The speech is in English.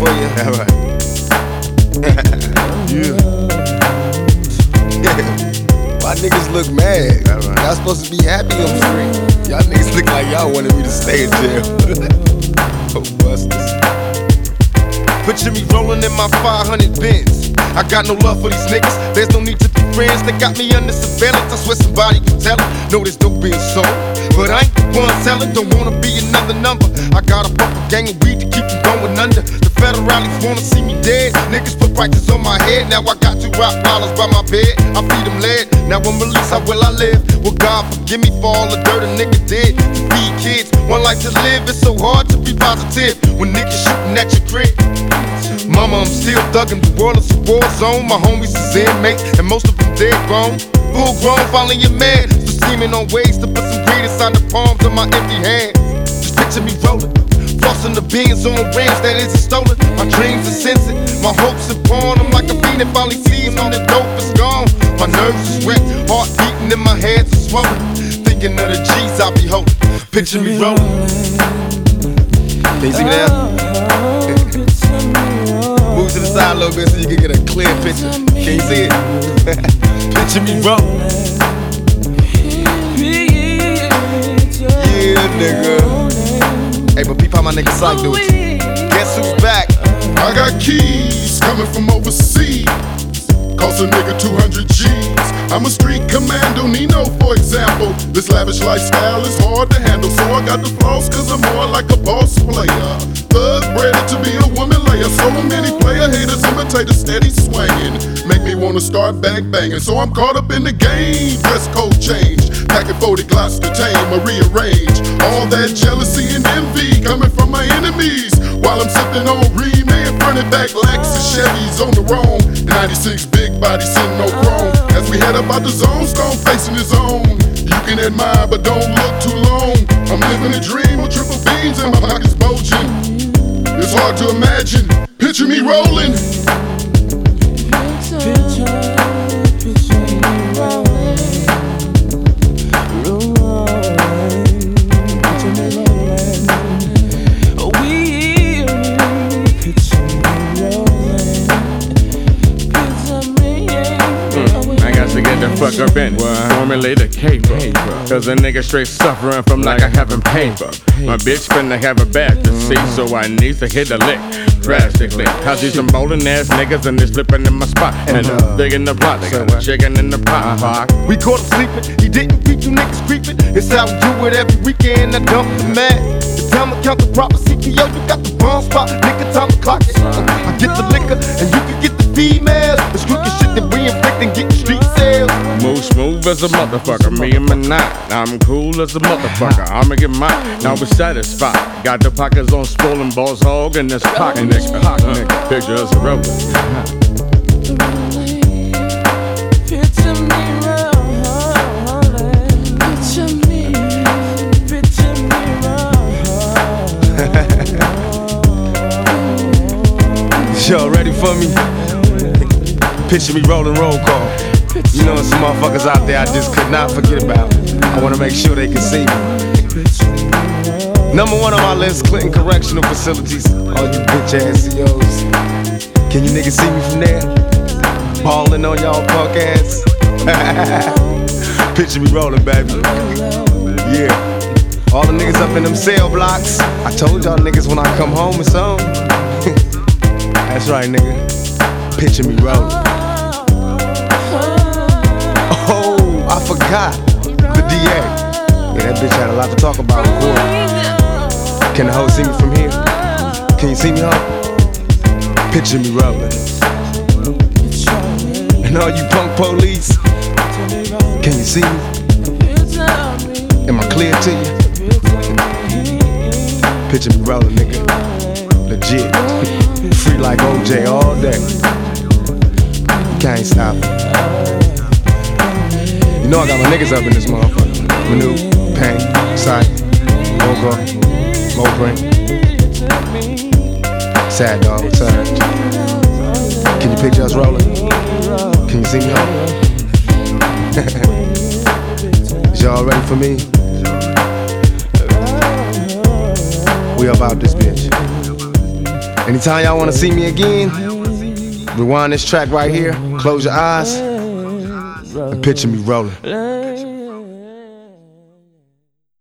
for you. All right. Yeah. Why niggas look mad? Right. Y'all supposed to be happy I'm free. Y'all niggas look like y'all wanted me to stay in jail. Oh, busters. Picture me rolling in my 500 Benz. I got no love for these niggas. There's no need to be friends. They got me under surveillance. I swear somebody can tell it. Know this dope being sold, but I ain't the one selling. Don't wanna be another number. I got a bumper gang of weed to keep them going under. The federalists wanna see me dead. Niggas put prices on my head. Now I got 2 Rottweilers by my bed. I feed them lead. Now I'm released, how will I live? Will God forgive me for all the dirt a nigga did? To feed kids, one life to live. It's so hard to be positive when niggas shooting at your crib. Mama, I'm still thuggin', the world is a war zone. My homies is inmates, and most of them dead grown. Full grown, following your man. Still scheming on ways to put some greed inside the palms of my empty hands. Just picture me rollin', flossing the beans on rims that isn't stolen. My dreams are censored, my hopes are born. I'm like a fiend that finally sees when the dope is gone. My nerves is wrecked, heart beating and my hands are swollen. Thinking of the G's I be holding. Picture me rollin'. Can you see me now? Move to the side a little bit so you can get a clear picture. Can you see it? Picture me rollin'. Yeah, nigga. Hey, but peep how my nigga Psych do it. Guess who's back? I got keys coming from overseas. Cost a nigga 200 G's. I'm a street commando, Nino, for example. This lavish lifestyle is hard to handle, so I got the flaws cause I'm more like a boss player. Thug bred to be a woman layer. So many player haters imitate a steady swinging. Make me wanna start bang banging. So I'm caught up in the game. Dress code change. Packing 40 Glocks to tame or rearrange. All that jealousy and envy coming from my enemies. While I'm sipping on Remain, front back Lexus Chevys on the roam. 96 big body sitting no chrome. As we head up out the zone, Stone facing his own. You can admire, but don't look too long. I'm living a dream with triple beans and my pockets bulging. It's hard to imagine. Picture me rolling. Fuck up in formulate a caper. Cause a nigga straight suffering from like I haven't paper. My bitch finna have a bad to see, so I need to hit a lick drastically. I see some bowling ass niggas and they slipping in my spot. And big in the plot, they got a chicken in the pot. We caught him sleeping, he didn't beat you niggas creeping. It's how we do it every weekend, I dump the man. The time to count the proper CPO, you got the wrong spot. Nigga, time to clock it. I get the liquor and you can get the females. It's crooked shit that we inflict and get street sales. Move smooth as a motherfucker, me and my night. I'm cool as a motherfucker, I'ma get mine. Now we're satisfied. Got the pockets on swollen balls, hog in this pocket, nigga. Picture us rolling. Y'all ready for me? Picture me rolling roll call. You know, some motherfuckers out there I just could not forget about. I wanna make sure they can see me. Number 1 on my list, Clinton Correctional Facilities. All you bitch ass CEOs. Can you niggas see me from there? Ballin' on y'all punk ass. Picture me rolling, baby. Yeah. All the niggas up in them cell blocks. I told y'all niggas when I come home it's on. That's right, nigga. Picture me rolling. Oh, I forgot. The DA. Yeah, that bitch had a lot to talk about in court. Can the hoe see me from here? Can you see me, hoe? Picture me rolling. And all you punk police, can you see me? Am I clear to you? Picture me rolling, nigga. Legit. Free like OJ all day. You can't stop it. You know I got my niggas up in this motherfucker. Manu, Pain, Sight, Mogo, Moprin, Sad Dog, Surge. Can you picture us rolling? Can you see me home? Is y'all ready for me? We about this bitch. Anytime y'all wanna see me again, rewind this track right here, close your eyes, and picture me rolling.